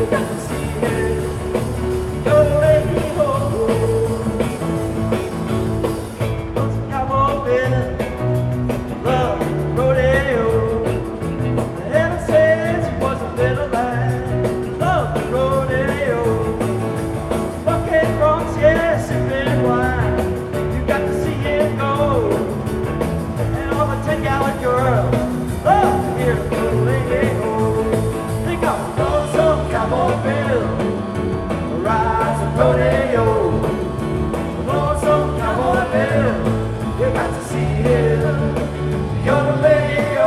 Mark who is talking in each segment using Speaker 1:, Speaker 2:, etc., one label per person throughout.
Speaker 1: got to see it. Your lady home. Those cowboy Bill loved rodeo. Ever since he was a little lad, loved the rodeo. Bucket broncs, yes, sipping wine. You got to see it go. And all the 10-gallon girls love to hear the little lady go. Think of lonesome cowboy Bill rides a rodeo. Lonesome cowboy Bill, you got to see him. You're the lady,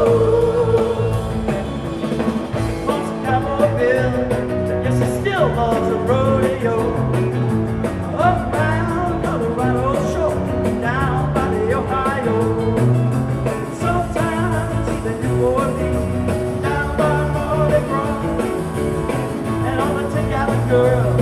Speaker 1: Lonesome cowboy Bill, yes, he still loves a rodeo. Up around Colorado shore, down by the Ohio. Sometimes even New Orleans, down by Mardi Gras. And all the 10-gallon girls